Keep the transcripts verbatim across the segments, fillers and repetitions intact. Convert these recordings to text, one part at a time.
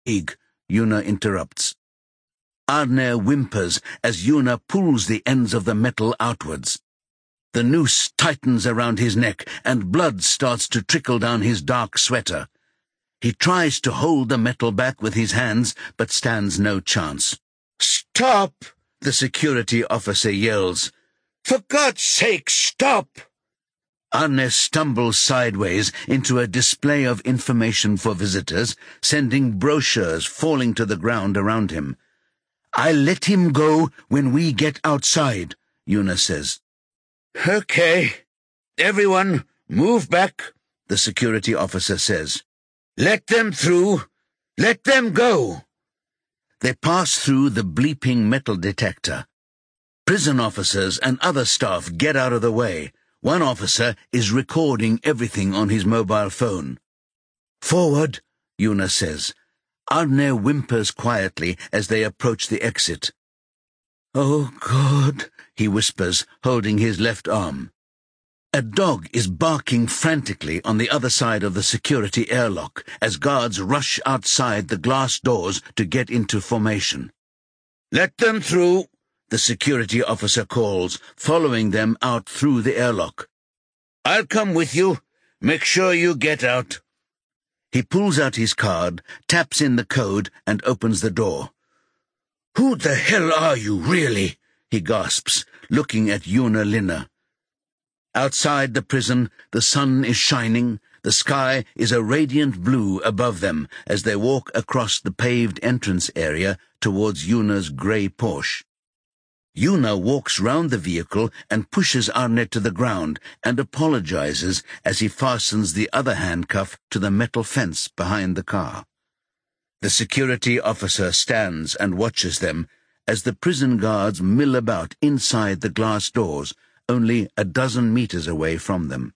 Ig, Una interrupts. Arne whimpers as Una pulls the ends of the metal outwards. The noose tightens around his neck, and blood starts to trickle down his dark sweater. He tries to hold the metal back with his hands, but stands no chance. "Stop!" the security officer yells. "For God's sake, stop!" Arne stumbles sideways into a display of information for visitors, sending brochures falling to the ground around him. "I'll let him go when we get outside," Una says. "Okay. Everyone, move back," the security officer says. "Let them through. Let them go." They pass through the bleeping metal detector. Prison officers and other staff get out of the way. One officer is recording everything on his mobile phone. "Forward," Una says. Arne whimpers quietly as they approach the exit. "Oh, God," he whispers, holding his left arm. A dog is barking frantically on the other side of the security airlock as guards rush outside the glass doors to get into formation. "Let them through," the security officer calls, following them out through the airlock. "I'll come with you. Make sure you get out." He pulls out his card, taps in the code, and opens the door. "Who the hell are you, really?" he gasps, looking at Una Linna. Outside the prison, the sun is shining. The sky is a radiant blue above them as they walk across the paved entrance area towards Una's grey Porsche. Una walks round the vehicle and pushes Arne to the ground and apologizes as he fastens the other handcuff to the metal fence behind the car. The security officer stands and watches them as the prison guards mill about inside the glass doors, only a dozen meters away from them.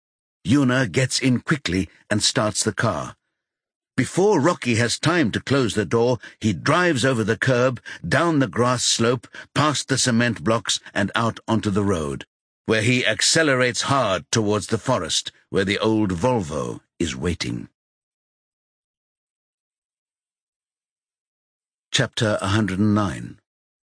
Una gets in quickly and starts the car. Before Rocky has time to close the door, he drives over the curb, down the grass slope, past the cement blocks, and out onto the road, where he accelerates hard towards the forest, where the old Volvo is waiting. Chapter one hundred nine.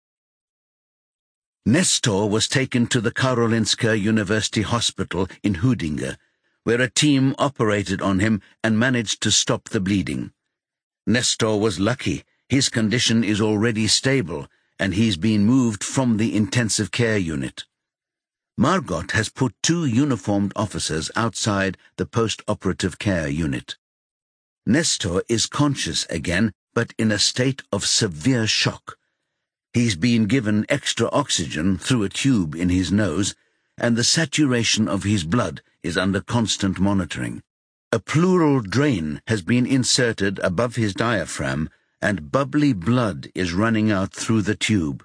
Nestor was taken to the Karolinska University Hospital in Huddinge, where a team operated on him and managed to stop the bleeding. Nestor was lucky. His condition is already stable, and he's been moved from the intensive care unit. Margot has put two uniformed officers outside the post-operative care unit. Nestor is conscious again, but in a state of severe shock. He's been given extra oxygen through a tube in his nose, and the saturation of his blood is under constant monitoring. A pleural drain has been inserted above his diaphragm, and bubbly blood is running out through the tube.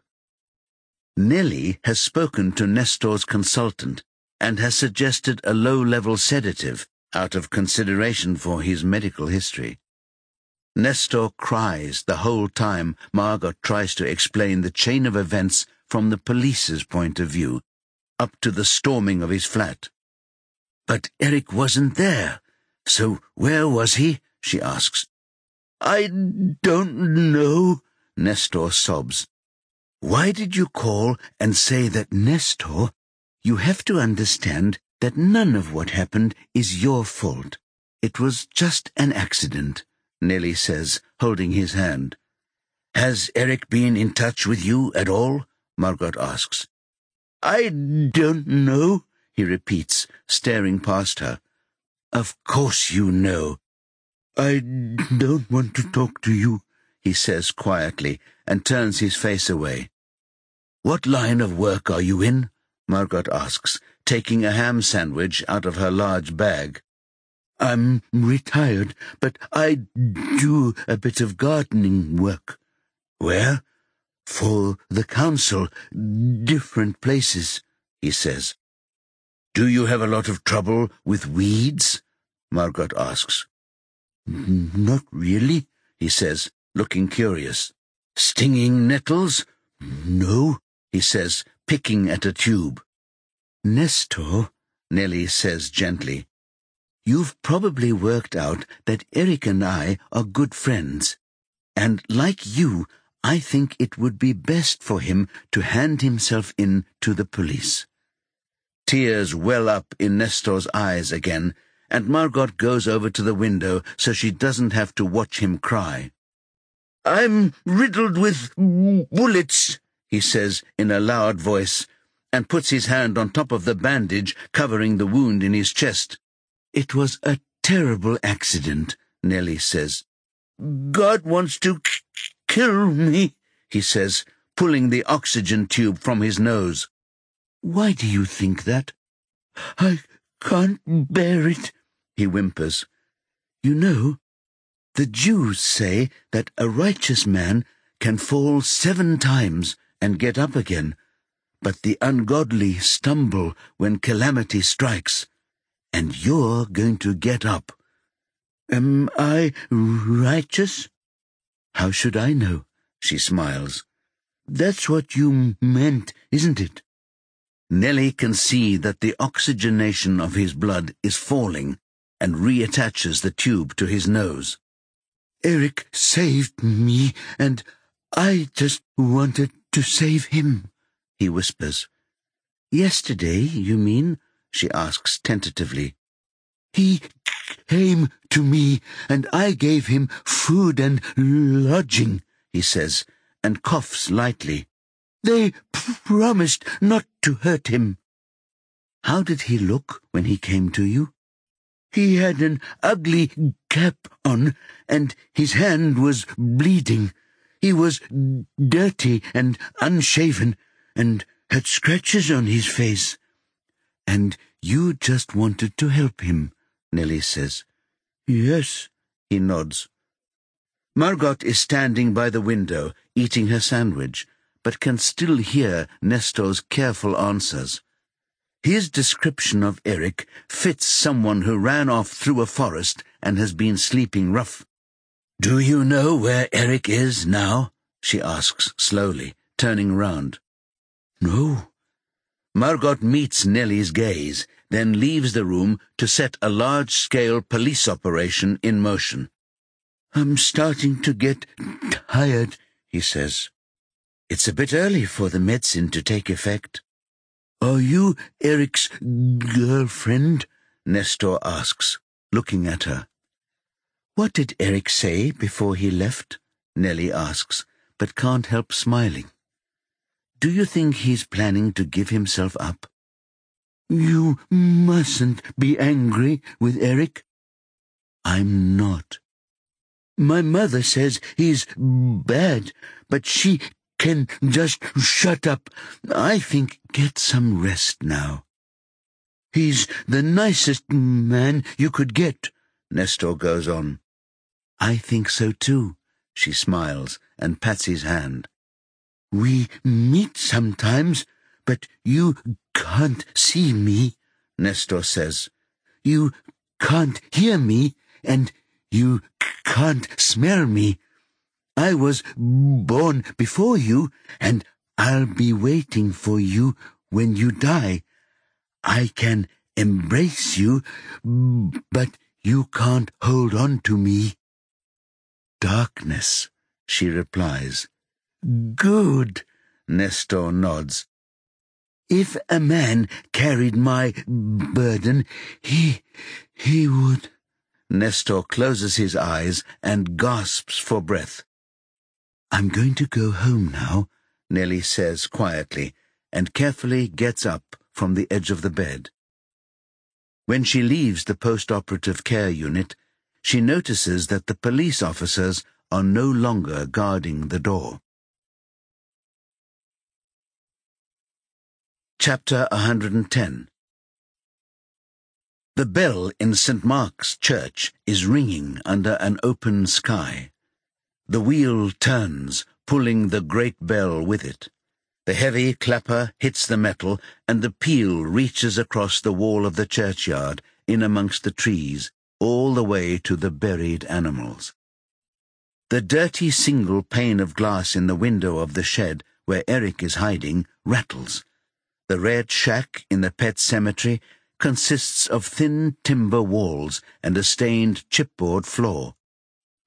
Nellie has spoken to Nestor's consultant and has suggested a low-level sedative out of consideration for his medical history. Nestor cries the whole time Margot tries to explain the chain of events from the police's point of view, up to the storming of his flat. "But Erik wasn't there, so where was he?" she asks. "I don't know," Nestor sobs. "Why did you call and say that, Nestor? You have to understand that none of what happened is your fault. It was just an accident," Nellie says, holding his hand. "Has Erik been in touch with you at all?" Margot asks. "I don't know," he repeats, staring past her. "Of course you know." "I don't want to talk to you," he says quietly, and turns his face away. "What line of work are you in?" Margot asks, taking a ham sandwich out of her large bag. "I'm retired, but I do a bit of gardening work." "Where?" "For the council, different places," he says. "Do you have a lot of trouble with weeds?" Margot asks. "Not really," he says, looking curious. "Stinging nettles?" "No," he says, picking at a tube. "Nestor," Nellie says gently, "you've probably worked out that Erik and I are good friends. and like you, I think it would be best for him to hand himself in to the police." Tears well up in Nestor's eyes again, and Margot goes over to the window so she doesn't have to watch him cry. "I'm riddled with bullets," he says in a loud voice, and puts his hand on top of the bandage covering the wound in his chest. "It was a terrible accident," Nellie says. "God wants to k- kill me," he says, pulling the oxygen tube from his nose. "Why do you think that?" "I can't bear it," he whimpers. "You know, the Jews say that a righteous man can fall seven times and get up again, but the ungodly stumble when calamity strikes, and you're going to get up." "Am I righteous?" "How should I know?" she smiles. "That's what you meant, isn't it?" Nellie can see that the oxygenation of his blood is falling and reattaches the tube to his nose. "Eric saved me, and I just wanted to save him," he whispers. "Yesterday, you mean?" she asks tentatively. "He came to me, and I gave him food and lodging," he says, and coughs lightly. "They promised not to hurt him." "How did he look when he came to you?" "He had an ugly cap on, and his hand was bleeding. He was dirty and unshaven, and had scratches on his face." "And you just wanted to help him," Nellie says. "Yes," he nods. Margot is standing by the window, eating her sandwich, but can still hear Nestor's careful answers. His description of Eric fits someone who ran off through a forest and has been sleeping rough. "Do you know where Eric is now?" she asks slowly, turning round. "No." Margot meets Nellie's gaze, then leaves the room to set a large-scale police operation in motion. "I'm starting to get tired," he says. "It's a bit early for the medicine to take effect." "Are you Eric's girlfriend?" Nestor asks, looking at her. "What did Eric say before he left?" Nellie asks, but can't help smiling. "Do you think he's planning to give himself up?" "You mustn't be angry with Eric." "I'm not." "My mother says he's bad, but she can just shut up. I think get some rest now." "He's the nicest man you could get," Nestor goes on. "I think so too," she smiles and pats his hand. "We meet sometimes, but you can't see me," Nestor says. "You can't hear me, and you can't smell me. I was born before you, and I'll be waiting for you when you die. I can embrace you, but you can't hold on to me." "Darkness," she replies. "Good," Nestor nods. "If a man carried my burden, he, he would..." Nestor closes his eyes and gasps for breath. "I'm going to go home now," Nellie says quietly, and carefully gets up from the edge of the bed. When she leaves the post-operative care unit, she notices that the police officers are no longer guarding the door. Chapter one hundred ten. The bell in Saint Mark's Church is ringing under an open sky. The wheel turns, pulling the great bell with it. The heavy clapper hits the metal, and the peal reaches across the wall of the churchyard, in amongst the trees, all the way to the buried animals. The dirty single pane of glass in the window of the shed where Eric is hiding rattles. The red shack in the pet cemetery consists of thin timber walls and a stained chipboard floor.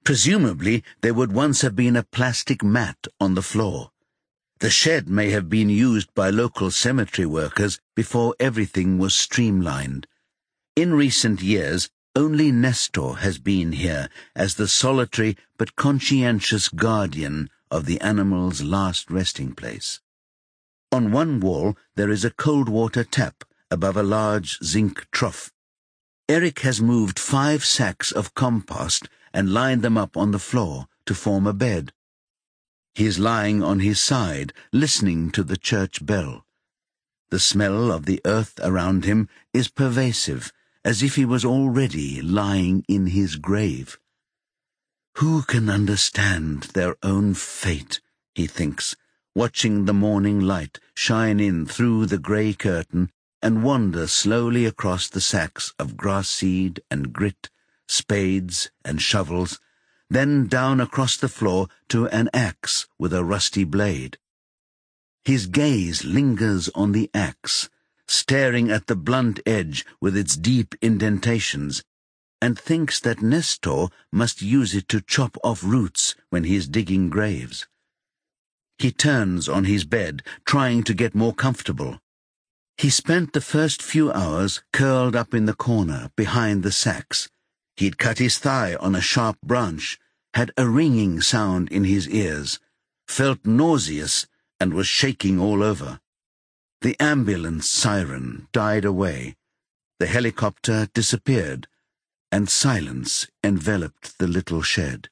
Presumably, there would once have been a plastic mat on the floor. The shed may have been used by local cemetery workers before everything was streamlined. In recent years, only Nestor has been here as the solitary but conscientious guardian of the animal's last resting place. On one wall there is a cold water tap above a large zinc trough. Eric has moved five sacks of compost and lined them up on the floor to form a bed. He is lying on his side, listening to the church bell. The smell of the earth around him is pervasive, as if he was already lying in his grave. Who can understand their own fate, he thinks, watching the morning light shine in through the grey curtain and wander slowly across the sacks of grass seed and grit, spades and shovels, then down across the floor to an axe with a rusty blade. His gaze lingers on the axe, staring at the blunt edge with its deep indentations, and thinks that Nestor must use it to chop off roots when he is digging graves. He turns on his bed, trying to get more comfortable. He spent the first few hours curled up in the corner behind the sacks. He'd cut his thigh on a sharp branch, had a ringing sound in his ears, felt nauseous, and was shaking all over. The ambulance siren died away. The helicopter disappeared, and silence enveloped the little shed.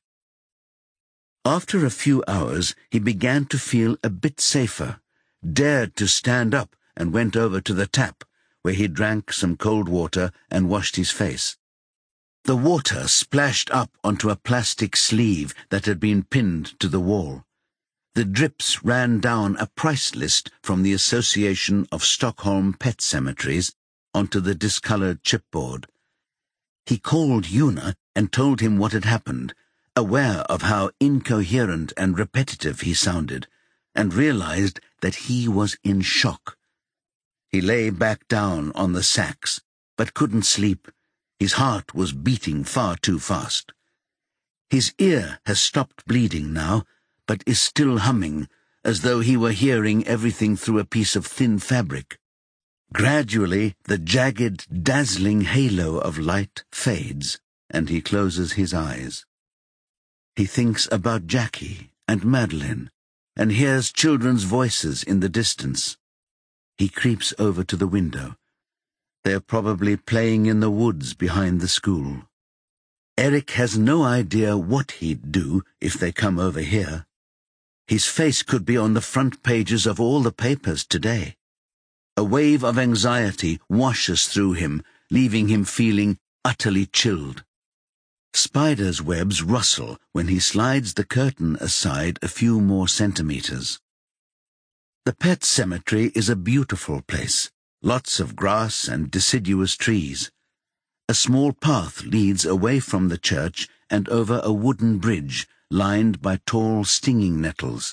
After a few hours, he began to feel a bit safer, dared to stand up, and went over to the tap, where he drank some cold water and washed his face. The water splashed up onto a plastic sleeve that had been pinned to the wall. The drips ran down a price list from the Association of Stockholm Pet Cemeteries onto the discoloured chipboard. He called Una and told him what had happened, aware of how incoherent and repetitive he sounded, and realized that he was in shock. He lay back down on the sacks, but couldn't sleep. His heart was beating far too fast. His ear has stopped bleeding now, but is still humming, as though he were hearing everything through a piece of thin fabric. Gradually, the jagged, dazzling halo of light fades, and he closes his eyes. He thinks about Jackie and Madeline, and hears children's voices in the distance. He creeps over to the window. They are probably playing in the woods behind the school. Eric has no idea what he'd do if they come over here. His face could be on the front pages of all the papers today. A wave of anxiety washes through him, leaving him feeling utterly chilled. Spiders' webs rustle when he slides the curtain aside a few more centimeters. The pet cemetery is a beautiful place, lots of grass and deciduous trees. A small path leads away from the church and over a wooden bridge lined by tall stinging nettles.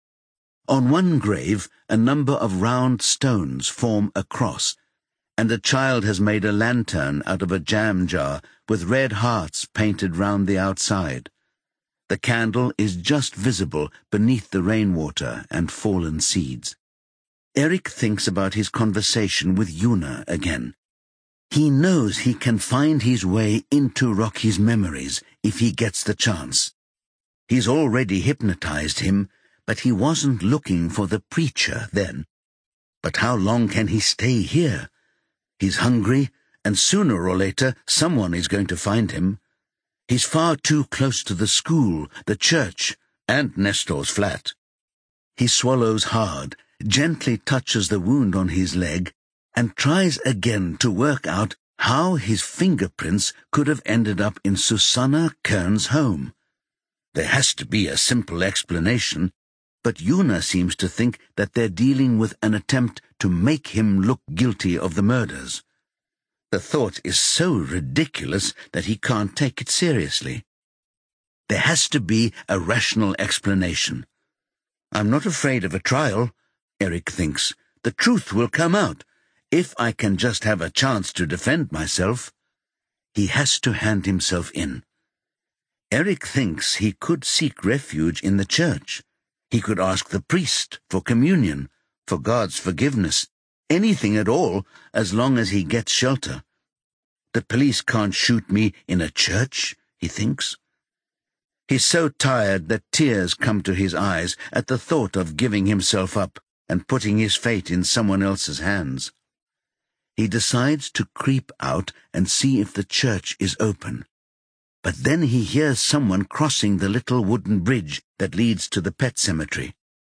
On one grave, a number of round stones form a cross, and a child has made a lantern out of a jam jar with red hearts painted round the outside. The candle is just visible beneath the rainwater and fallen seeds. Eric thinks about his conversation with Una again. He knows he can find his way into Rocky's memories if he gets the chance. He's already hypnotized him, but he wasn't looking for the preacher then. But how long can he stay here? He's hungry, and sooner or later someone is going to find him. He's far too close to the school, the church, and Nestor's flat. He swallows hard, gently touches the wound on his leg, and tries again to work out how his fingerprints could have ended up in Susanna Kern's home. There has to be a simple explanation, but Una seems to think that they're dealing with an attempt to make him look guilty of the murders. The thought is so ridiculous that he can't take it seriously. There has to be a rational explanation. I'm not afraid of a trial, Eric thinks. The truth will come out, if I can just have a chance to defend myself. He has to hand himself in. Eric thinks he could seek refuge in the church. He could ask the priest for communion, for God's forgiveness, anything at all, as long as he gets shelter. The police can't shoot me in a church, he thinks. He's so tired that tears come to his eyes at the thought of giving himself up and putting his fate in someone else's hands. He decides to creep out and see if the church is open. But then he hears someone crossing the little wooden bridge that leads to the pet cemetery.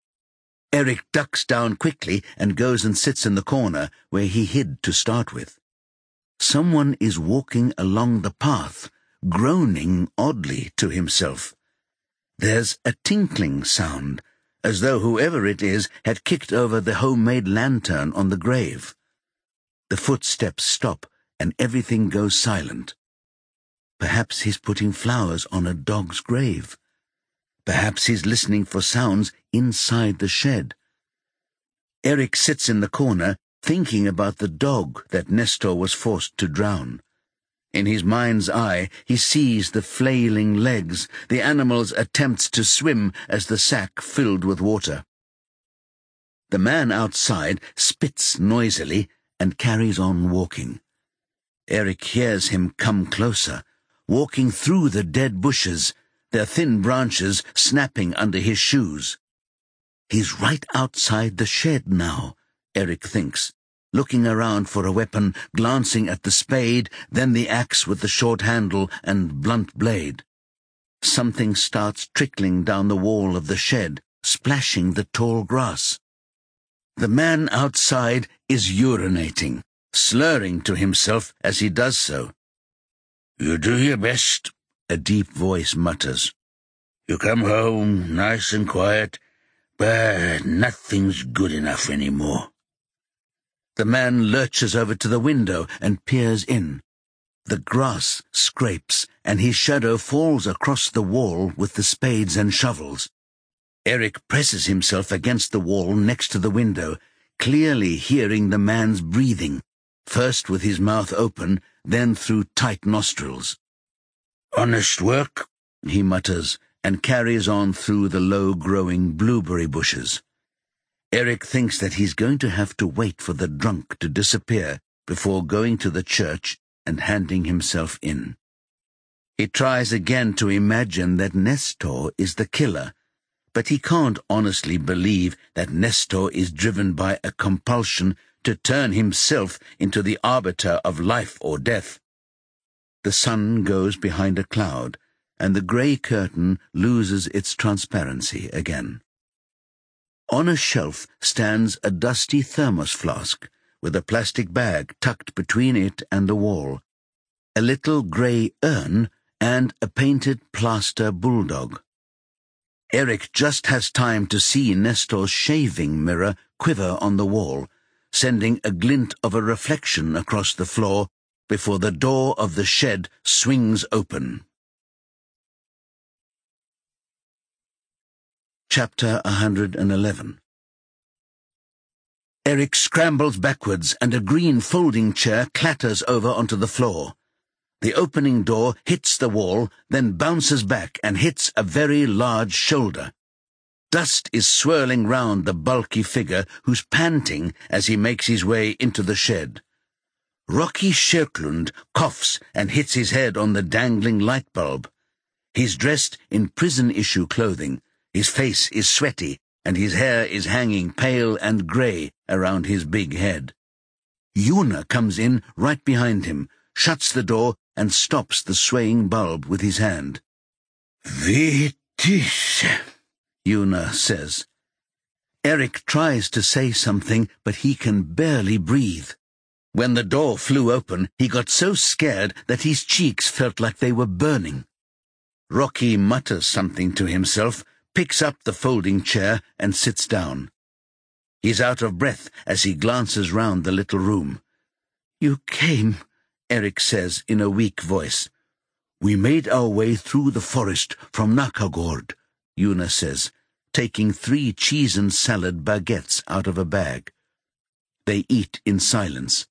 Eric ducks down quickly and goes and sits in the corner where he hid to start with. Someone is walking along the path, groaning oddly to himself. There's a tinkling sound, as though whoever it is had kicked over the homemade lantern on the grave. The footsteps stop and everything goes silent. Perhaps he's putting flowers on a dog's grave. Perhaps he's listening for sounds inside the shed. Eric sits in the corner, thinking about the dog that Nestor was forced to drown. In his mind's eye, he sees the flailing legs, the animal's attempts to swim as the sack filled with water. The man outside spits noisily and carries on walking. Eric hears him come closer, walking through the dead bushes, their thin branches snapping under his shoes. He's right outside the shed now, Eric thinks, looking around for a weapon, glancing at the spade, then the axe with the short handle and blunt blade. Something starts trickling down the wall of the shed, splashing the tall grass. The man outside is urinating, slurring to himself as he does so. "You do your best," a deep voice mutters. "You come home nice and quiet, but nothing's good enough anymore." The man lurches over to the window and peers in. The grass scrapes, and his shadow falls across the wall with the spades and shovels. Eric presses himself against the wall next to the window, clearly hearing the man's breathing, first with his mouth open, then through tight nostrils. "Honest work," he mutters, and carries on through the low-growing blueberry bushes. Eric thinks that he's going to have to wait for the drunk to disappear before going to the church and handing himself in. He tries again to imagine that Nestor is the killer, but he can't honestly believe that Nestor is driven by a compulsion to turn himself into the arbiter of life or death. The sun goes behind a cloud, and the grey curtain loses its transparency again. On a shelf stands a dusty thermos flask, with a plastic bag tucked between it and the wall, a little grey urn, and a painted plaster bulldog. Eric just has time to see Nestor's shaving mirror quiver on the wall, sending a glint of a reflection across the floor before the door of the shed swings open. Chapter one hundred eleven. Eric scrambles backwards and a green folding chair clatters over onto the floor. The opening door hits the wall, then bounces back and hits a very large shoulder. Dust is swirling round the bulky figure who's panting as he makes his way into the shed. Rocky Scherklund coughs and hits his head on the dangling light bulb. He's dressed in prison-issue clothing. His face is sweaty, and his hair is hanging pale and grey around his big head. Yuna comes in right behind him, shuts the door, and stops the swaying bulb with his hand. "Vitis," Yuna says. Eric tries to say something, but he can barely breathe. When the door flew open, he got so scared that his cheeks felt like they were burning. Rocky mutters something to himself, picks up the folding chair, and sits down. He's out of breath as he glances round the little room. "You came," Eric says in a weak voice. "We made our way through the forest from Nakagord," Yuna says, taking three cheese and salad baguettes out of a bag. They eat in silence.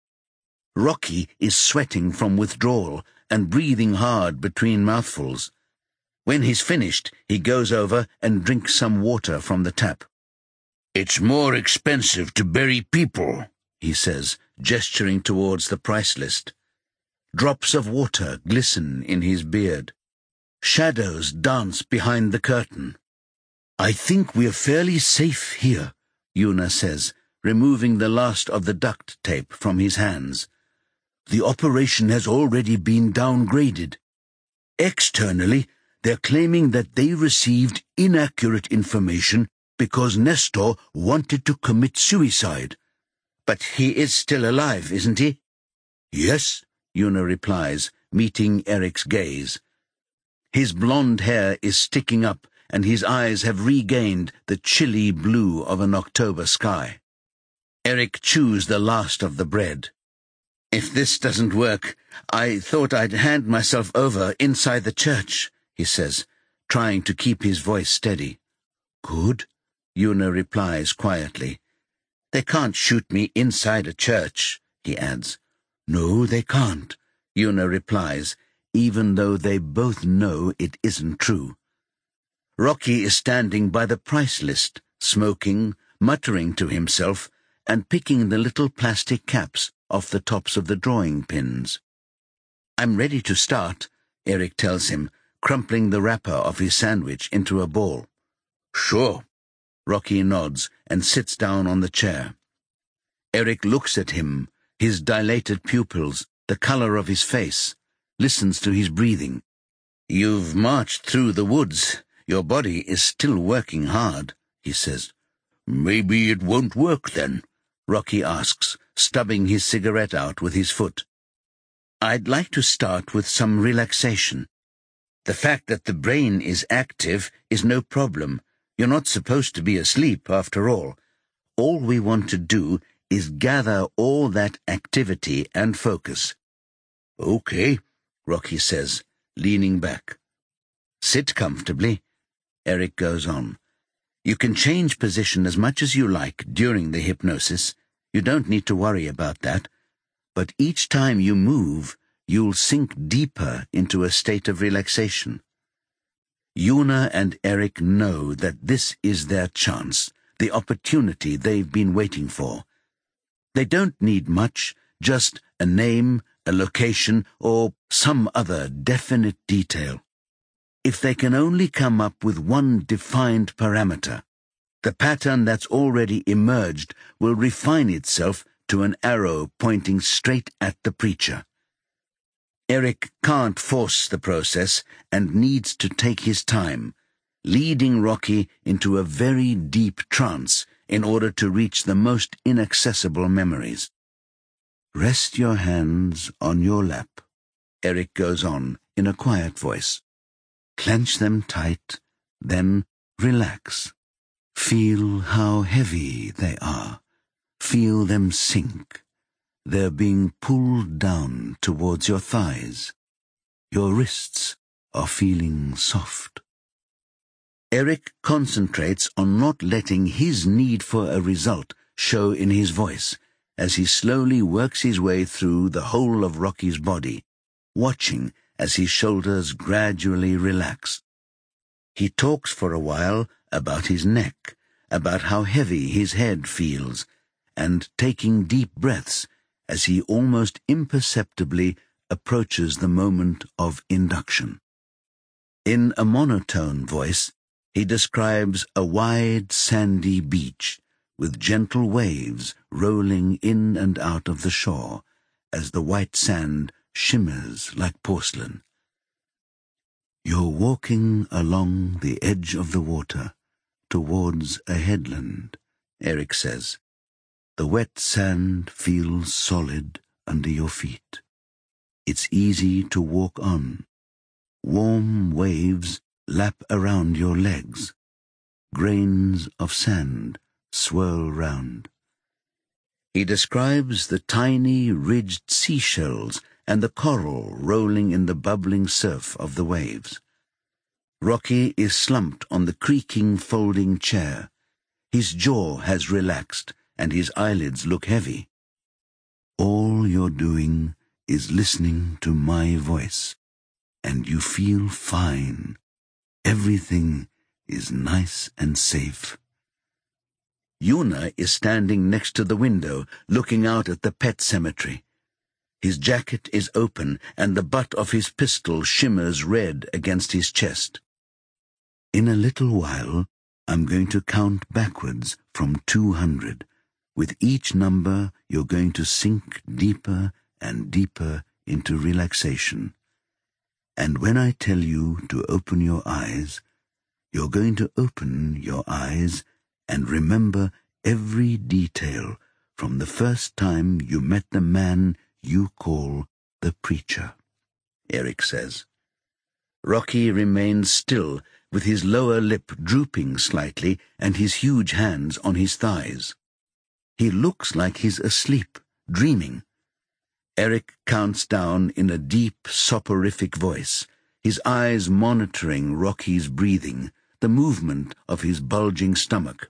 Rocky is sweating from withdrawal and breathing hard between mouthfuls. When he's finished, he goes over and drinks some water from the tap. "It's more expensive to bury people," he says, gesturing towards the price list. Drops of water glisten in his beard. Shadows dance behind the curtain. "I think we're fairly safe here," Una says, removing the last of the duct tape from his hands. "The operation has already been downgraded. Externally, they're claiming that they received inaccurate information because Nestor wanted to commit suicide." "But he is still alive, isn't he?" "Yes," Una replies, meeting Eric's gaze. His blonde hair is sticking up, and his eyes have regained the chilly blue of an October sky. Eric chews the last of the bread. "If this doesn't work, I thought I'd hand myself over inside the church," he says, trying to keep his voice steady. "Good," Una replies quietly. "They can't shoot me inside a church," he adds. "No, they can't," Una replies, even though they both know it isn't true. Rocky is standing by the price list, smoking, muttering to himself, and picking the little plastic caps off the tops of the drawing pins. "I'm ready to start," Eric tells him, crumpling the wrapper of his sandwich into a ball. "Sure." Rocky nods and sits down on the chair. Eric looks at him, his dilated pupils, the color of his face, listens to his breathing. "You've marched through the woods. Your body is still working hard," he says. "Maybe it won't work then?" Rocky asks, stubbing his cigarette out with his foot. "I'd like to start with some relaxation. The fact that the brain is active is no problem. You're not supposed to be asleep, after all. All we want to do is gather all that activity and focus." "Okay," Rocky says, leaning back. "Sit comfortably," Eric goes on. "You can change position as much as you like during the hypnosis. You don't need to worry about that. But each time you move, you'll sink deeper into a state of relaxation." Una and Eric know that this is their chance, the opportunity they've been waiting for. They don't need much, just a name, a location, or some other definite detail. If they can only come up with one defined parameter, the pattern that's already emerged will refine itself to an arrow pointing straight at the preacher. Eric can't force the process and needs to take his time, leading Rocky into a very deep trance in order to reach the most inaccessible memories. "Rest your hands on your lap," Eric goes on in a quiet voice. "Clench them tight, then relax. Feel how heavy they are. Feel them sink. They're being pulled down towards your thighs. Your wrists are feeling soft." Eric concentrates on not letting his need for a result show in his voice as he slowly works his way through the whole of Rocky's body, watching as his shoulders gradually relax. He talks for a while about his neck, about how heavy his head feels, and taking deep breaths as he almost imperceptibly approaches the moment of induction. In a monotone voice, he describes a wide, sandy beach with gentle waves rolling in and out of the shore as the white sand shimmers like porcelain. "You're walking along the edge of the water towards a headland," Eric says. "The wet sand feels solid under your feet. It's easy to walk on. Warm waves lap around your legs. Grains of sand swirl round." He describes the tiny, ridged seashells and the coral rolling in the bubbling surf of the waves. Rocky is slumped on the creaking, folding chair. His jaw has relaxed, and his eyelids look heavy. "All you're doing is listening to my voice, and you feel fine. Everything is nice and safe. Yuna is standing next to the window, looking out at the pet cemetery. His jacket is open, and the butt of his pistol shimmers red against his chest. In a little while, I'm going to count backwards from two hundred. With each number, you're going to sink deeper and deeper into relaxation. And when I tell you to open your eyes, you're going to open your eyes and remember every detail from the first time you met the man you call the preacher, Eric says. Rocky remains still, with his lower lip drooping slightly and his huge hands on his thighs. He looks like he's asleep, dreaming. Eric counts down in a deep, soporific voice, his eyes monitoring Rocky's breathing, the movement of his bulging stomach.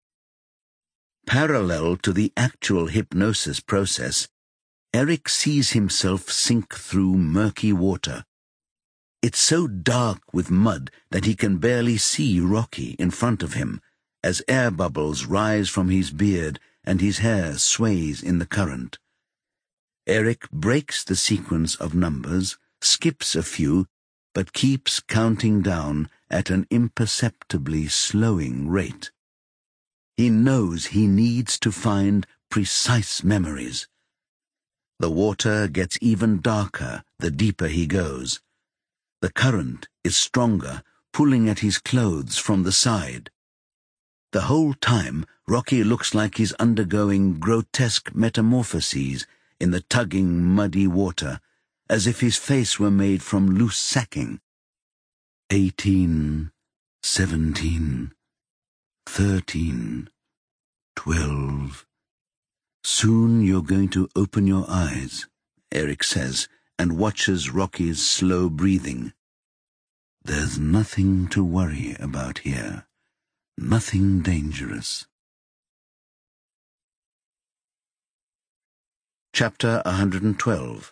Parallel to the actual hypnosis process, Eric sees himself sink through murky water. It's so dark with mud that he can barely see Rocky in front of him, as air bubbles rise from his beard and his hair sways in the current. Eric breaks the sequence of numbers, skips a few, but keeps counting down at an imperceptibly slowing rate. He knows he needs to find precise memories. The water gets even darker the deeper he goes. The current is stronger, pulling at his clothes from the side. The whole time, Rocky looks like he's undergoing grotesque metamorphoses in the tugging, muddy water, as if his face were made from loose sacking. Eighteen, seventeen, thirteen, twelve. Soon you're going to open your eyes, Eric says, and watches Rocky's slow breathing. There's nothing to worry about here. Nothing dangerous. Chapter one hundred twelve.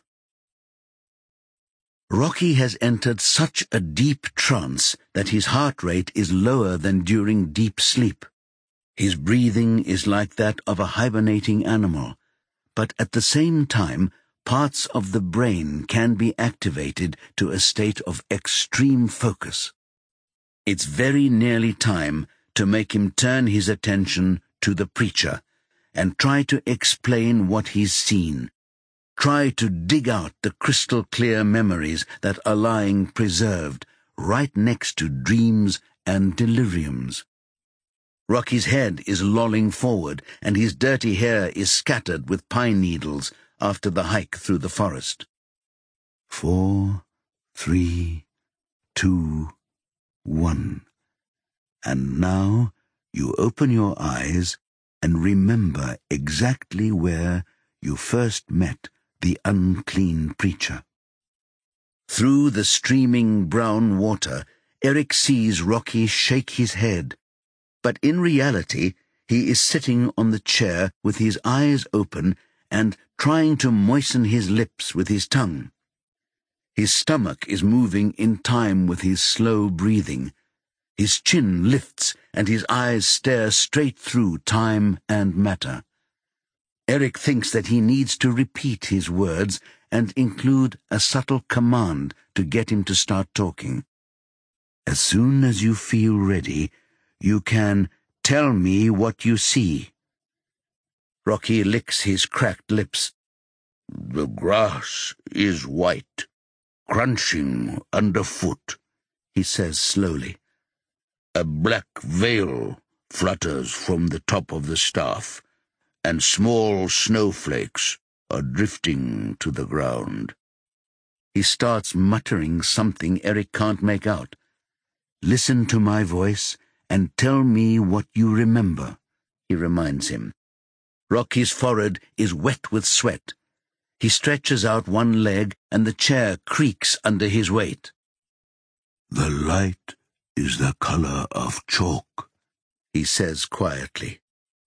Rocky has entered such a deep trance that his heart rate is lower than during deep sleep. His breathing is like that of a hibernating animal, but at the same time, parts of the brain can be activated to a state of extreme focus. It's very nearly time to make him turn his attention to the preacher and try to explain what he's seen. Try to dig out the crystal-clear memories that are lying preserved right next to dreams and deliriums. Rocky's head is lolling forward, and his dirty hair is scattered with pine needles after the hike through the forest. Four, three, two, one. And now you open your eyes and remember exactly where you first met the unclean preacher. Through the streaming brown water, Eric sees Rocky shake his head, but in reality he is sitting on the chair with his eyes open and trying to moisten his lips with his tongue. His stomach is moving in time with his slow breathing. His chin lifts and his eyes stare straight through time and matter. Eric thinks that he needs to repeat his words and include a subtle command to get him to start talking. As soon as you feel ready, you can tell me what you see. Rocky licks his cracked lips. The grass is white, crunching underfoot, he says slowly. A black veil flutters from the top of the staff, and small snowflakes are drifting to the ground. He starts muttering something Eric can't make out. Listen to my voice and tell me what you remember, he reminds him. Rocky's forehead is wet with sweat. He stretches out one leg and the chair creaks under his weight. The light is the color of chalk, he says quietly.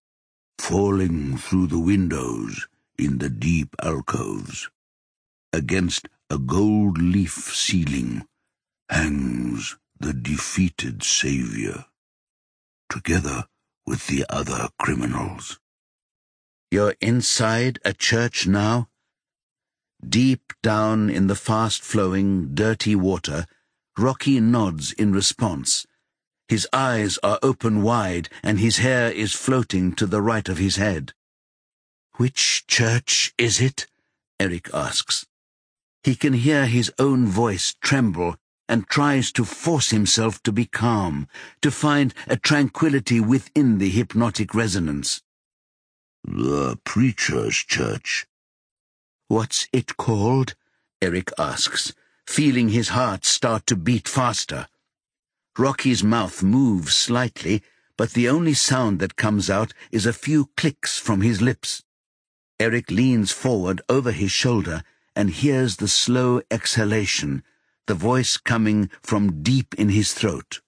Falling through the windows in the deep alcoves. Against a gold leaf ceiling hangs the defeated savior, together with the other criminals. You're inside a church now? Deep down in the fast-flowing, dirty water, Rocky nods in response. His eyes are open wide, and his hair is floating to the right of his head. "Which church is it?" Eric asks. He can hear his own voice tremble and tries to force himself to be calm, to find a tranquility within the hypnotic resonance. "The Preacher's Church." "What's it called?" Eric asks, feeling his heart start to beat faster. Rocky's mouth moves slightly, but the only sound that comes out is a few clicks from his lips. Eric leans forward over his shoulder and hears the slow exhalation, the voice coming from deep in his throat.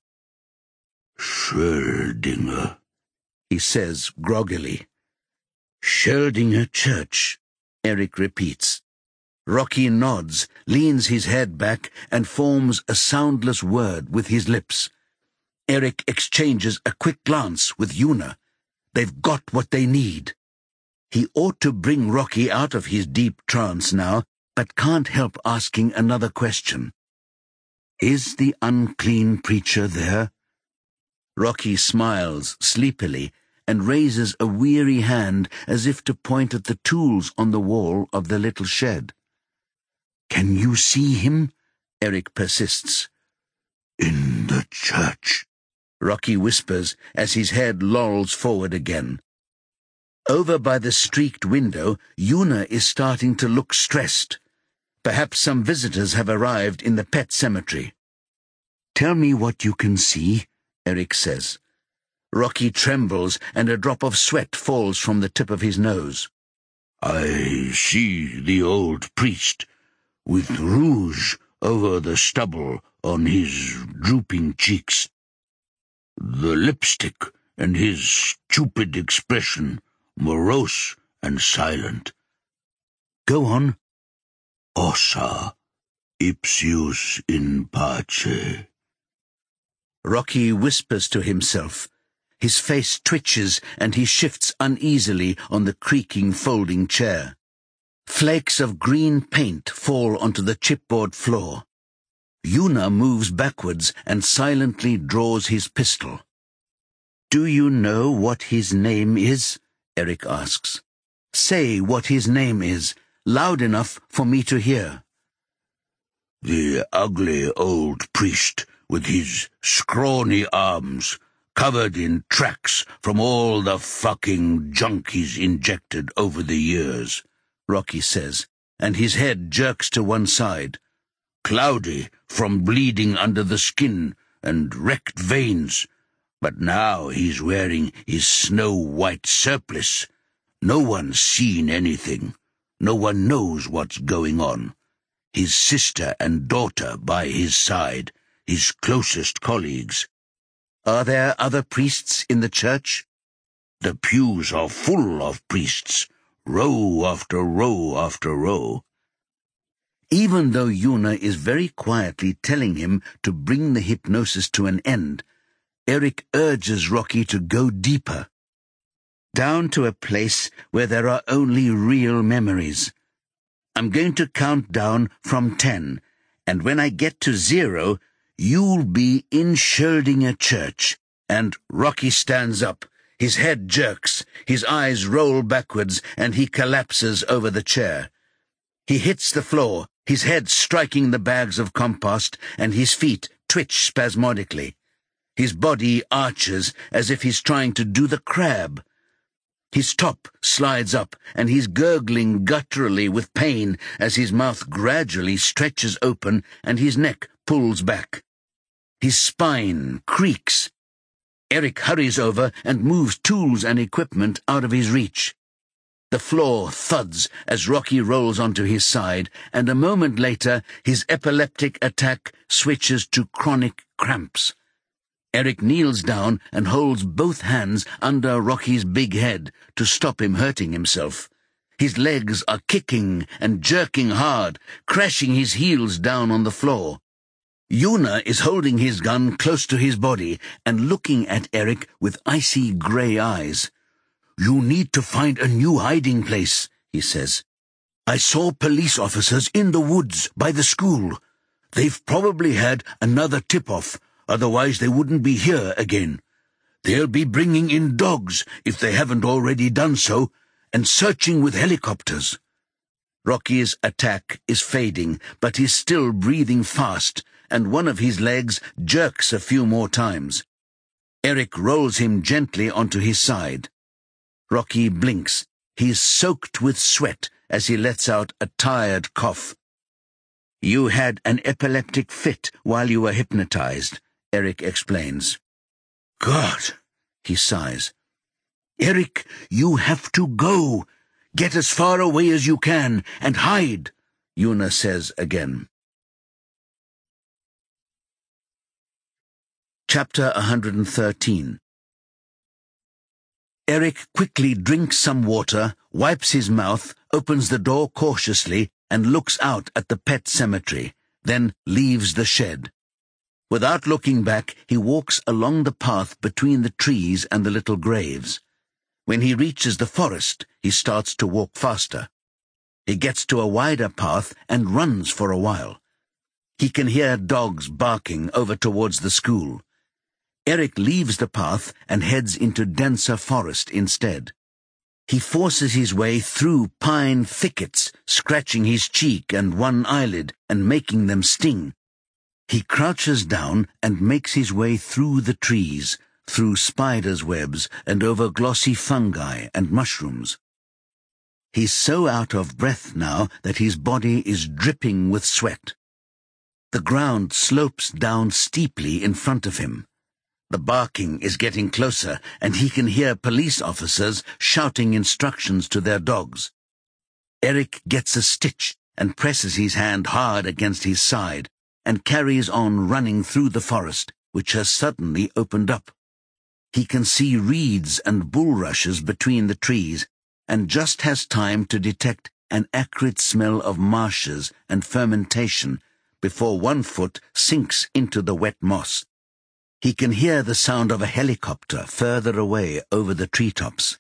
"Scheldinger," he says groggily. "Scheldinger Church," Eric repeats. Rocky nods, leans his head back, and forms a soundless word with his lips. Eric exchanges a quick glance with Yuna. They've got what they need. He ought to bring Rocky out of his deep trance now, but can't help asking another question. Is the unclean preacher there? Rocky smiles sleepily and raises a weary hand as if to point at the tools on the wall of the little shed. "Can you see him?" Eric persists. "In the church," Rocky whispers as his head lolls forward again. Over by the streaked window, Yuna is starting to look stressed. Perhaps some visitors have arrived in the pet cemetery. "Tell me what you can see," Eric says. Rocky trembles and a drop of sweat falls from the tip of his nose. "I see the old priest, with rouge over the stubble on his drooping cheeks. The lipstick and his stupid expression, morose and silent." "Go on." "Ossa ipsius in pace." Rocky whispers to himself. His face twitches and he shifts uneasily on the creaking folding chair. Flakes of green paint fall onto the chipboard floor. Yuna moves backwards and silently draws his pistol. "Do you know what his name is?" Eric asks. "Say what his name is, loud enough for me to hear." "The ugly old priest with his scrawny arms, covered in tracks from all the fucking junk he's injected over the years," Rocky says, and his head jerks to one side. "Cloudy from bleeding under the skin and wrecked veins, but now he's wearing his snow-white surplice. No one's seen anything. No one knows what's going on. His sister and daughter by his side, his closest colleagues." "Are there other priests in the church?" "The pews are full of priests, row after row after row." Even though Yuna is very quietly telling him to bring the hypnosis to an end, Eric urges Rocky to go deeper. Down to a place where there are only real memories. "I'm going to count down from ten, and when I get to zero, you'll be in Scheldinger Church." And Rocky stands up. His head jerks, his eyes roll backwards, and he collapses over the chair. He hits the floor, his head striking the bags of compost, and his feet twitch spasmodically. His body arches as if he's trying to do the crab. His top slides up, and he's gurgling gutturally with pain as his mouth gradually stretches open and his neck pulls back. His spine creaks. Eric hurries over and moves tools and equipment out of his reach. The floor thuds as Rocky rolls onto his side, and a moment later his epileptic attack switches to chronic cramps. Eric kneels down and holds both hands under Rocky's big head to stop him hurting himself. His legs are kicking and jerking hard, crashing his heels down on the floor. Yuna is holding his gun close to his body and looking at Eric with icy grey eyes. "You need to find a new hiding place," he says. "I saw police officers in the woods by the school. They've probably had another tip-off, otherwise they wouldn't be here again. They'll be bringing in dogs, if they haven't already done so, and searching with helicopters." Rocky's attack is fading, but he's still breathing fast, and one of his legs jerks a few more times. Eric rolls him gently onto his side. Rocky blinks. He's soaked with sweat as he lets out a tired cough. "You had an epileptic fit while you were hypnotized," Eric explains. "God," he sighs. "Eric, you have to go. Get as far away as you can and hide," Yuna says again. Chapter one hundred thirteen. Eric quickly drinks some water, wipes his mouth, opens the door cautiously, and looks out at the pet cemetery, then leaves the shed. Without looking back, he walks along the path between the trees and the little graves. When he reaches the forest, he starts to walk faster. He gets to a wider path and runs for a while. He can hear dogs barking over towards the school. Eric leaves the path and heads into denser forest instead. He forces his way through pine thickets, scratching his cheek and one eyelid and making them sting. He crouches down and makes his way through the trees, through spiders' webs and over glossy fungi and mushrooms. He's so out of breath now that his body is dripping with sweat. The ground slopes down steeply in front of him. The barking is getting closer, and he can hear police officers shouting instructions to their dogs. Eric gets a stitch and presses his hand hard against his side, and carries on running through the forest, which has suddenly opened up. He can see reeds and bulrushes between the trees, and just has time to detect an acrid smell of marshes and fermentation before one foot sinks into the wet moss. He can hear the sound of a helicopter further away over the treetops.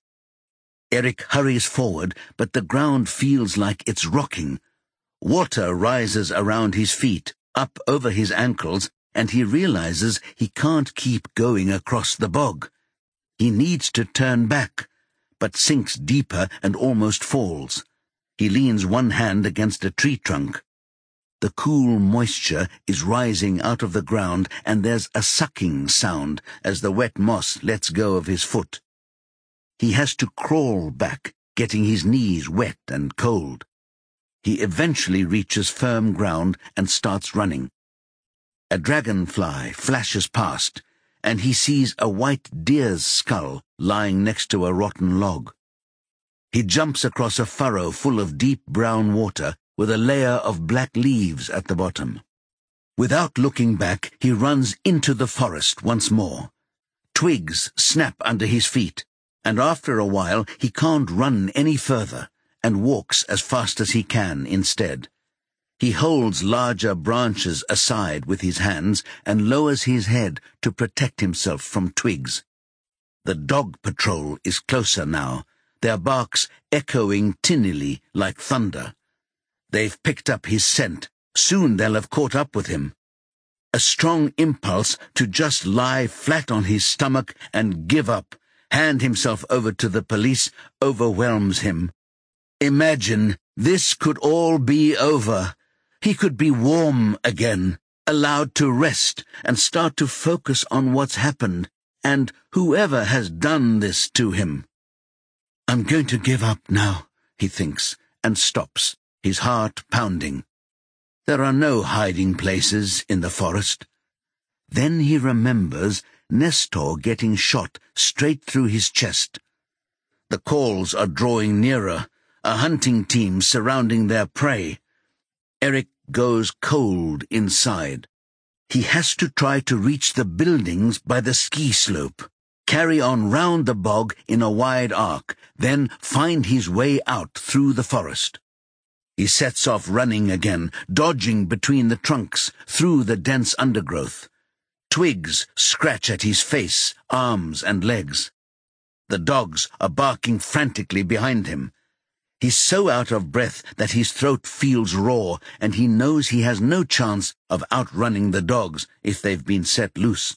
Eric hurries forward, but the ground feels like it's rocking. Water rises around his feet, up over his ankles, and he realizes he can't keep going across the bog. He needs to turn back, but sinks deeper and almost falls. He leans one hand against a tree trunk. The cool moisture is rising out of the ground, and there's a sucking sound as the wet moss lets go of his foot. He has to crawl back, getting his knees wet and cold. He eventually reaches firm ground and starts running. A dragonfly flashes past, and he sees a white deer's skull lying next to a rotten log. He jumps across a furrow full of deep brown water, with a layer of black leaves at the bottom. Without looking back, he runs into the forest once more. Twigs snap under his feet, and after a while he can't run any further, and walks as fast as he can instead. He holds larger branches aside with his hands and lowers his head to protect himself from twigs. The dog patrol is closer now, their barks echoing tinnily like thunder. They've picked up his scent. Soon they'll have caught up with him. A strong impulse to just lie flat on his stomach and give up, hand himself over to the police, overwhelms him. Imagine this could all be over. He could be warm again, allowed to rest and start to focus on what's happened and whoever has done this to him. I'm going to give up now, he thinks, and stops, his heart pounding. There are no hiding places in the forest. Then he remembers Nestor getting shot straight through his chest. The calls are drawing nearer, a hunting team surrounding their prey. Eric goes cold inside. He has to try to reach the buildings by the ski slope, carry on round the bog in a wide arc, then find his way out through the forest. He sets off running again, dodging between the trunks, through the dense undergrowth. Twigs scratch at his face, arms, and legs. The dogs are barking frantically behind him. He's so out of breath that his throat feels raw, and he knows he has no chance of outrunning the dogs if they've been set loose.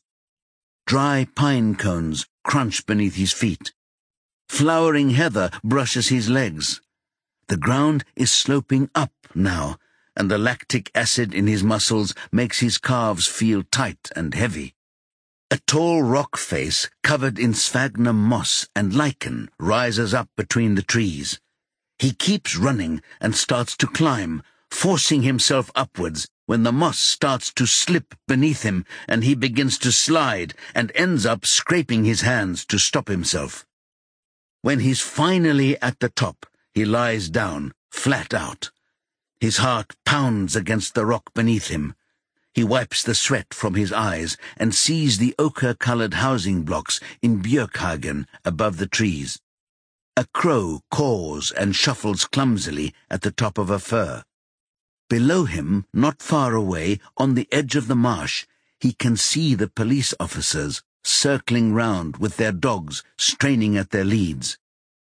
Dry pine cones crunch beneath his feet. Flowering heather brushes his legs. The ground is sloping up now, and the lactic acid in his muscles makes his calves feel tight and heavy. A tall rock face covered in sphagnum moss and lichen rises up between the trees. He keeps running and starts to climb, forcing himself upwards when the moss starts to slip beneath him and he begins to slide and ends up scraping his hands to stop himself. When he's finally at the top, he lies down, flat out. His heart pounds against the rock beneath him. He wipes the sweat from his eyes and sees the ochre-coloured housing blocks in Björkhagen above the trees. A crow caws and shuffles clumsily at the top of a fir. Below him, not far away, on the edge of the marsh, he can see the police officers circling round with their dogs straining at their leads.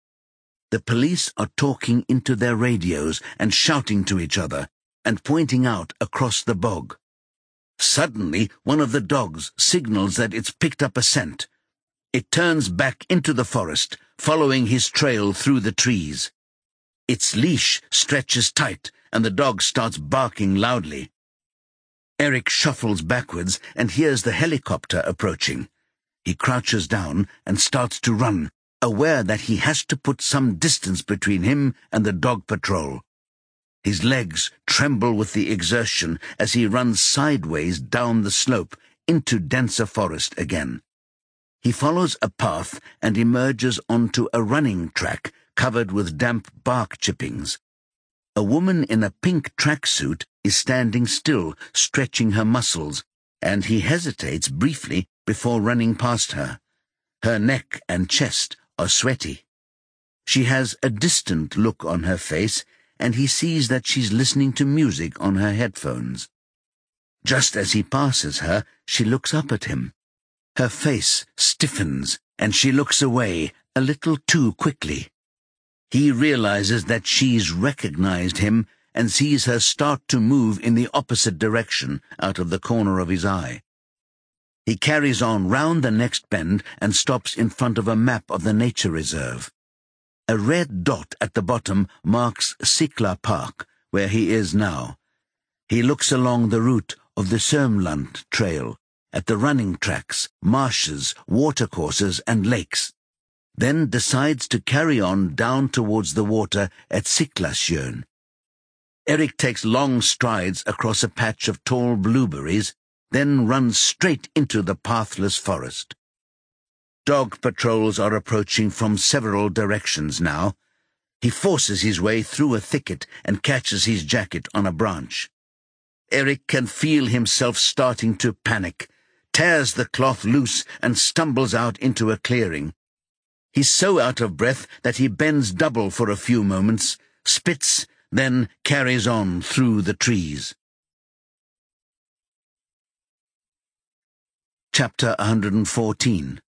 The police are talking into their radios and shouting to each other and pointing out across the bog. Suddenly, one of the dogs signals that it's picked up a scent. It turns back into the forest, following his trail through the trees. Its leash stretches tight, and the dog starts barking loudly. Eric shuffles backwards and hears the helicopter approaching. He crouches down and starts to run, aware that he has to put some distance between him and the dog patrol. His legs tremble with the exertion as he runs sideways down the slope into denser forest again. He follows a path and emerges onto a running track covered with damp bark chippings. A woman in a pink tracksuit is standing still, stretching her muscles, and he hesitates briefly before running past her. Her neck and chest are sweaty. She has a distant look on her face, and he sees that she's listening to music on her headphones. Just as he passes her, she looks up at him. Her face stiffens, and she looks away a little too quickly. He realizes that she's recognized him and sees her start to move in the opposite direction out of the corner of his eye. He carries on round the next bend and stops in front of a map of the nature reserve. A red dot at the bottom marks Sickla Park, where he is now. He looks along the route of the Sörmland Trail, at the running tracks, marshes, watercourses, and lakes, then decides to carry on down towards the water at Sicklasjön. Eric takes long strides across a patch of tall blueberries, then runs straight into the pathless forest. Dog patrols are approaching from several directions now. He forces his way through a thicket and catches his jacket on a branch. Eric can feel himself starting to panic, tears the cloth loose and stumbles out into a clearing. He's so out of breath that he bends double for a few moments, spits, then carries on through the trees. Chapter one hundred fourteen.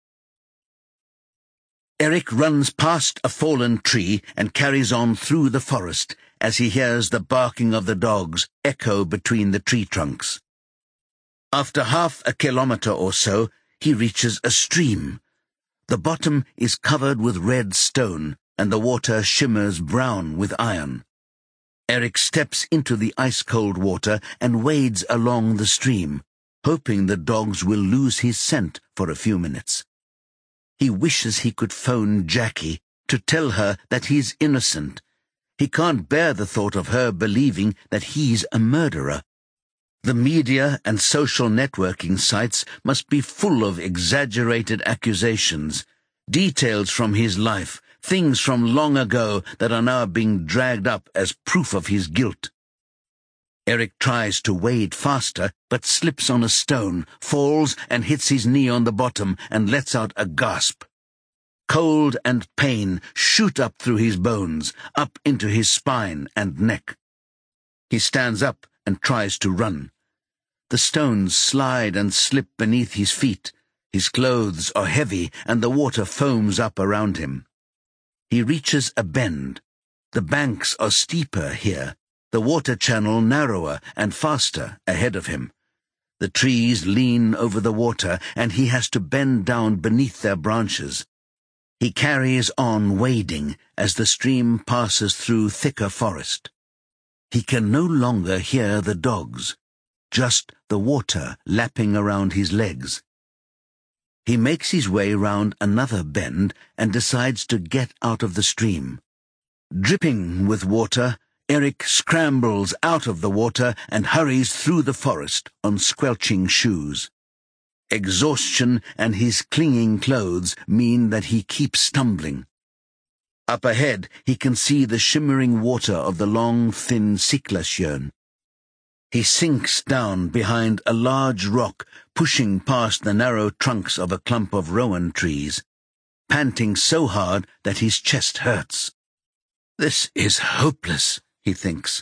Eric runs past a fallen tree and carries on through the forest as he hears the barking of the dogs echo between the tree trunks. After half a kilometre or so, he reaches a stream. The bottom is covered with red stone, and the water shimmers brown with iron. Eric steps into the ice-cold water and wades along the stream, hoping the dogs will lose his scent for a few minutes. He wishes he could phone Jackie to tell her that he's innocent. He can't bear the thought of her believing that he's a murderer. The media and social networking sites must be full of exaggerated accusations, details from his life, things from long ago that are now being dragged up as proof of his guilt. Eric tries to wade faster, but slips on a stone, falls and hits his knee on the bottom and lets out a gasp. Cold and pain shoot up through his bones, up into his spine and neck. He stands up and tries to run. The stones slide and slip beneath his feet. His clothes are heavy, and the water foams up around him. He reaches a bend. The banks are steeper here, the water channel narrower and faster ahead of him. The trees lean over the water, and he has to bend down beneath their branches. He carries on wading as the stream passes through thicker forest. He can no longer hear the dogs, just the water lapping around his legs. He makes his way round another bend and decides to get out of the stream. Dripping with water, Eric scrambles out of the water and hurries through the forest on squelching shoes. Exhaustion and his clinging clothes mean that he keeps stumbling. Up ahead, he can see the shimmering water of the long, thin Siklasjön. He sinks down behind a large rock, pushing past the narrow trunks of a clump of rowan trees, panting so hard that his chest hurts. This is hopeless, he thinks.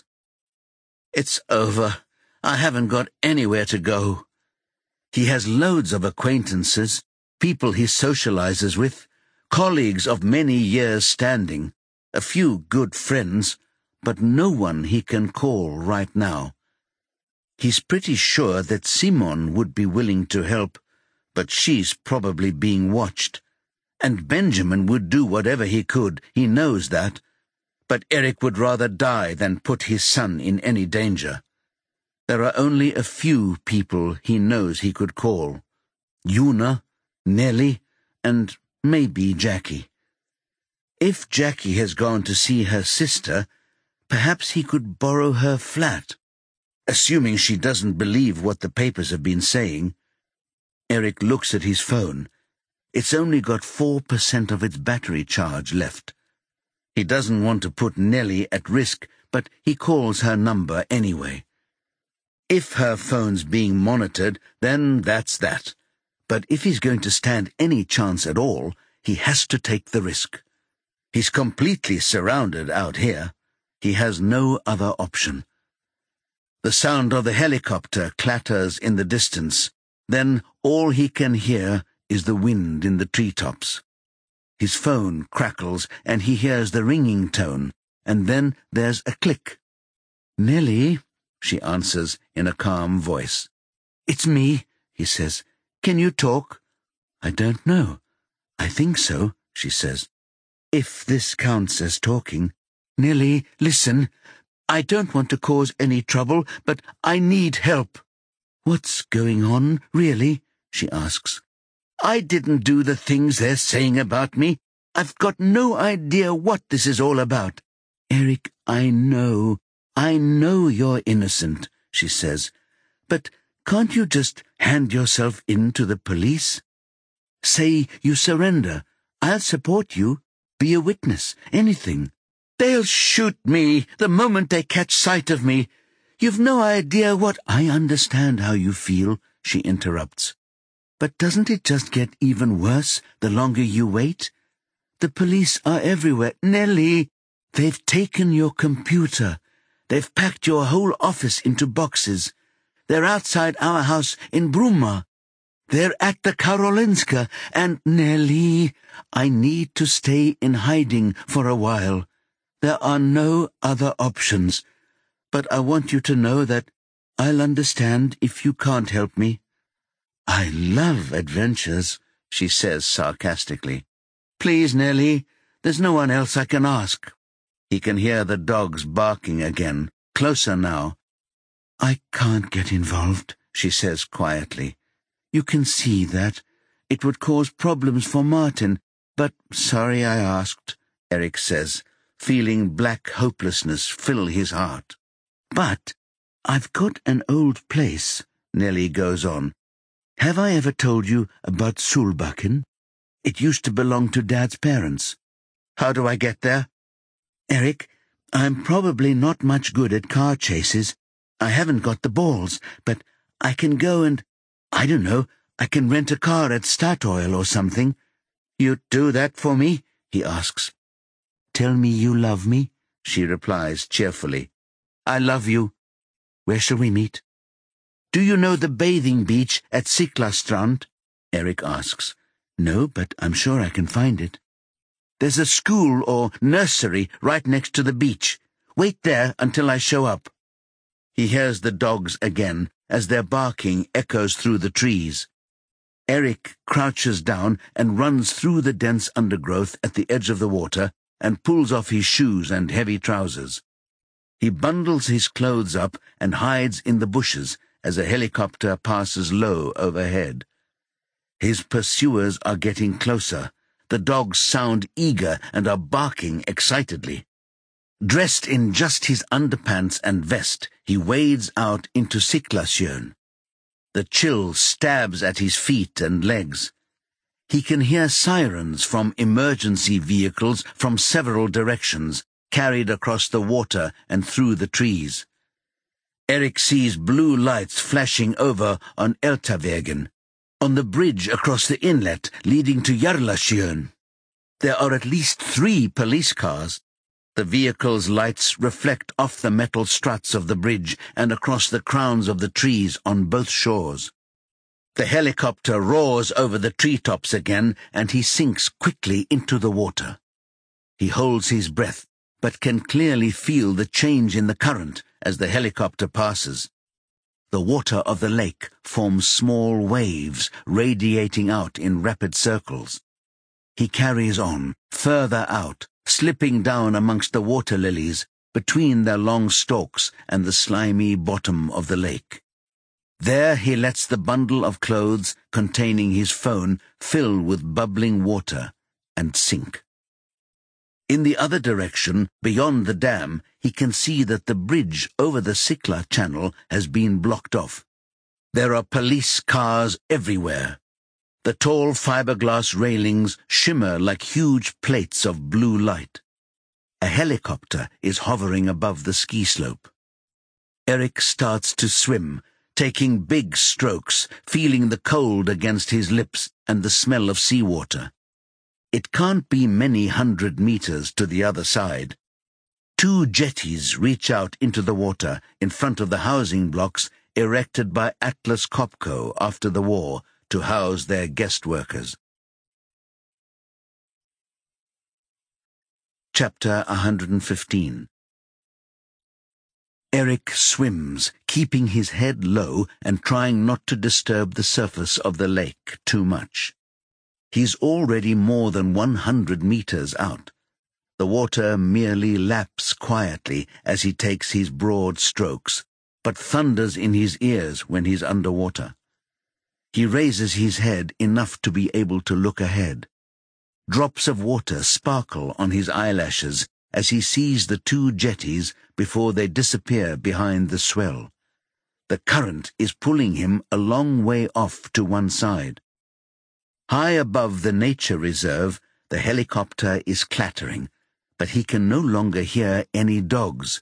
It's over. I haven't got anywhere to go. He has loads of acquaintances, people he socializes with, colleagues of many years' standing, a few good friends, but no one he can call right now. He's pretty sure that Simon would be willing to help, but she's probably being watched. And Benjamin would do whatever he could, he knows that. But Eric would rather die than put his son in any danger. There are only a few people he knows he could call. Una, Nellie, and maybe Jackie. If Jackie has gone to see her sister, perhaps he could borrow her flat. Assuming she doesn't believe what the papers have been saying. Eric looks at his phone. It's only got four percent of its battery charge left. He doesn't want to put Nellie at risk, but he calls her number anyway. If her phone's being monitored, then that's that. But if he's going to stand any chance at all, he has to take the risk. He's completely surrounded out here. He has no other option. The sound of the helicopter clatters in the distance. Then all he can hear is the wind in the treetops. His phone crackles and he hears the ringing tone, and then there's a click. "Nellie," she answers in a calm voice. "It's me," he says. "Can you talk?" "I don't know. I think so," she says. "If this counts as talking." "Nellie, listen. I don't want to cause any trouble, but I need help." "What's going on, really?" she asks. "I didn't do the things they're saying about me. I've got no idea what this is all about." "Eric, I know. I know you're innocent," she says. "But can't you just hand yourself in to the police? Say you surrender. I'll support you. Be a witness. Anything." "They'll shoot me the moment they catch sight of me. You've no idea what—" "I understand how you feel," she interrupts. "But doesn't it just get even worse the longer you wait? The police are everywhere. Nellie, they've taken your computer. They've packed your whole office into boxes. They're outside our house in Brumma. They're at the Karolinska, and Nellie, I need to stay in hiding for a while. There are no other options, but I want you to know that I'll understand if you can't help me." "I love adventures," she says sarcastically. "Please, Nellie, there's no one else I can ask." He can hear the dogs barking again, closer now. "I can't get involved," she says quietly. "You can see that. It would cause problems for Martin, but sorry I asked," Eric says, feeling black hopelessness fill his heart. "But I've got an old place," Nellie goes on. "Have I ever told you about Solbakken? It used to belong to Dad's parents." "How do I get there?" "Eric, I'm probably not much good at car chases. I haven't got the balls, but I can go and, I don't know, I can rent a car at Statoil or something." "You'd do that for me?" he asks. "Tell me you love me," she replies cheerfully. "I love you," Where shall we meet? Do you know the bathing beach at Siklastrand? Eric asks. No, but I'm sure I can find it. There's a school or nursery right next to the beach. Wait there until I show up. He hears the dogs again as their barking echoes through the trees. Eric crouches down and runs through the dense undergrowth at the edge of the water and pulls off his shoes and heavy trousers. He bundles his clothes up and hides in the bushes as a helicopter passes low overhead. His pursuers are getting closer. The dogs sound eager and are barking excitedly. Dressed in just his underpants and vest, he wades out into Siklasjön. The chill stabs at his feet and legs. He can hear sirens from emergency vehicles from several directions, carried across the water and through the trees. Eric sees blue lights flashing over on Eltavägen, on the bridge across the inlet leading to Jarlasjön. There are at least three police cars. The vehicle's lights reflect off the metal struts of the bridge and across the crowns of the trees on both shores. The helicopter roars over the treetops again, and he sinks quickly into the water. He holds his breath, but can clearly feel the change in the current as the helicopter passes. The water of the lake forms small waves, radiating out in rapid circles. He carries on, further out, slipping down amongst the water lilies, between their long stalks and the slimy bottom of the lake. There he lets the bundle of clothes containing his phone fill with bubbling water and sink. In the other direction, beyond the dam, he can see that the bridge over the Sikla Channel has been blocked off. There are police cars everywhere. The tall fiberglass railings shimmer like huge plates of blue light. A helicopter is hovering above the ski slope. Eric starts to swim, taking big strokes, feeling the cold against his lips and the smell of seawater. It can't be many hundred meters to the other side. Two jetties reach out into the water in front of the housing blocks erected by Atlas Copco after the war to house their guest workers. Chapter one hundred fifteen. Eric swims, keeping his head low and trying not to disturb the surface of the lake too much. He's already more than one hundred meters out. The water merely laps quietly as he takes his broad strokes, but thunders in his ears when he's underwater. He raises his head enough to be able to look ahead. Drops of water sparkle on his eyelashes as he sees the two jetties before they disappear behind the swell. The current is pulling him a long way off to one side. High above the nature reserve, the helicopter is clattering, but he can no longer hear any dogs.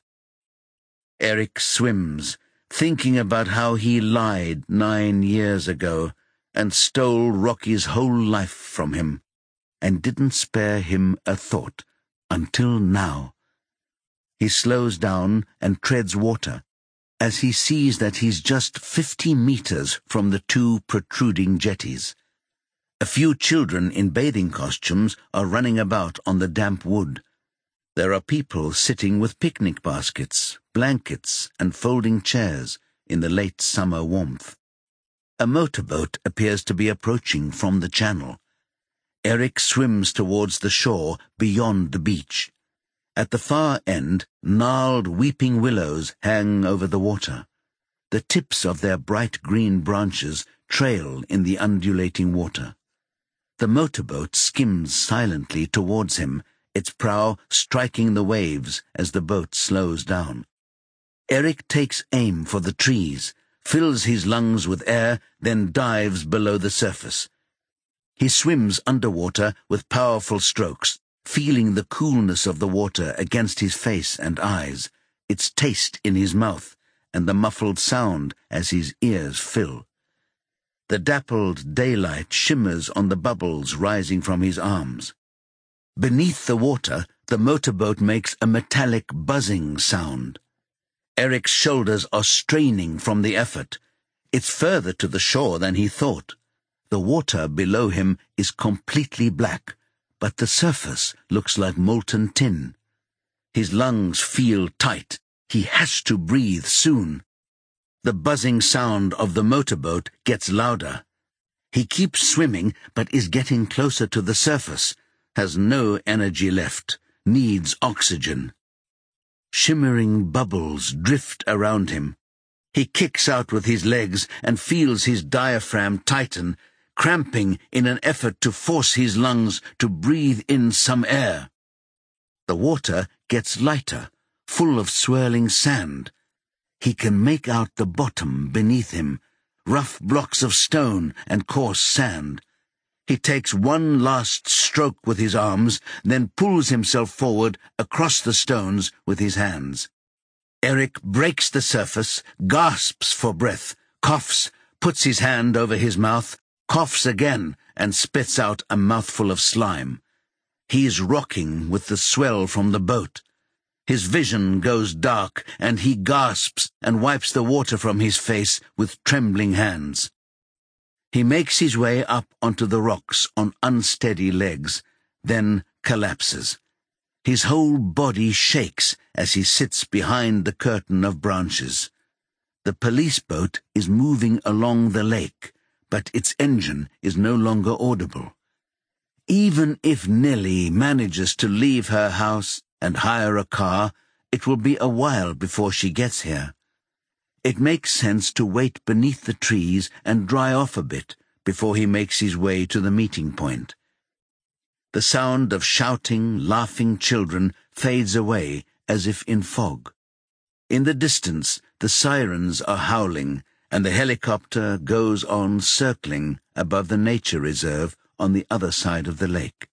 Eric swims, thinking about how he lied nine years ago and stole Rocky's whole life from him, and didn't spare him a thought until now. He slows down and treads water as he sees that he's just fifty meters from the two protruding jetties. A few children in bathing costumes are running about on the damp wood. There are people sitting with picnic baskets, blankets, and folding chairs in the late summer warmth. A motorboat appears to be approaching from the channel. Eric swims towards the shore beyond the beach. At the far end, gnarled weeping willows hang over the water. The tips of their bright green branches trail in the undulating water. The motorboat skims silently towards him, its prow striking the waves as the boat slows down. Eric takes aim for the trees, fills his lungs with air, then dives below the surface. He swims underwater with powerful strokes, feeling the coolness of the water against his face and eyes, its taste in his mouth, and the muffled sound as his ears fill. The dappled daylight shimmers on the bubbles rising from his arms. Beneath the water, the motorboat makes a metallic buzzing sound. Eric's shoulders are straining from the effort. It's further to the shore than he thought. The water below him is completely black, but the surface looks like molten tin. His lungs feel tight. He has to breathe soon. The buzzing sound of the motorboat gets louder. He keeps swimming, but is getting closer to the surface, has no energy left, needs oxygen. Shimmering bubbles drift around him. He kicks out with his legs and feels his diaphragm tighten, cramping in an effort to force his lungs to breathe in some air. The water gets lighter, full of swirling sand. He can make out the bottom beneath him, rough blocks of stone and coarse sand. He takes one last stroke with his arms, then pulls himself forward across the stones with his hands. Eric breaks the surface, gasps for breath, coughs, puts his hand over his mouth, coughs again, and spits out a mouthful of slime. He's rocking with the swell from the boat. His vision goes dark, and he gasps and wipes the water from his face with trembling hands. He makes his way up onto the rocks on unsteady legs, then collapses. His whole body shakes as he sits behind the curtain of branches. The police boat is moving along the lake, but its engine is no longer audible. Even if Nellie manages to leave her house and hire a car, it will be a while before she gets here. It makes sense to wait beneath the trees and dry off a bit before he makes his way to the meeting point. The sound of shouting, laughing children fades away as if in fog. In the distance, the sirens are howling, and the helicopter goes on circling above the nature reserve on the other side of the lake.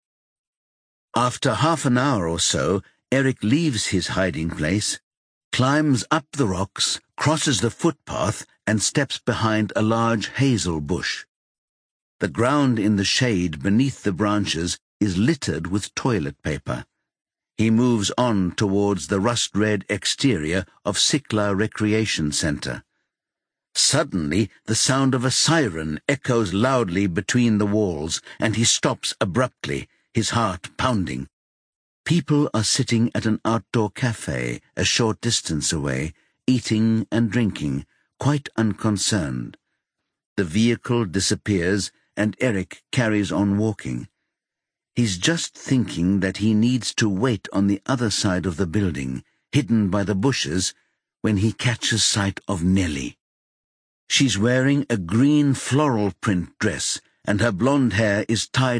After half an hour or so, Eric leaves his hiding place, climbs up the rocks, crosses the footpath, and steps behind a large hazel bush. The ground in the shade beneath the branches is littered with toilet paper. He moves on towards the rust-red exterior of Sikla Recreation Center. Suddenly, the sound of a siren echoes loudly between the walls, and he stops abruptly, his heart pounding. People are sitting at an outdoor cafe a short distance away, eating and drinking, quite unconcerned. The vehicle disappears, and Eric carries on walking. He's just thinking that he needs to wait on the other side of the building, hidden by the bushes, when he catches sight of Nellie. She's wearing a green floral print dress, and her blonde hair is tied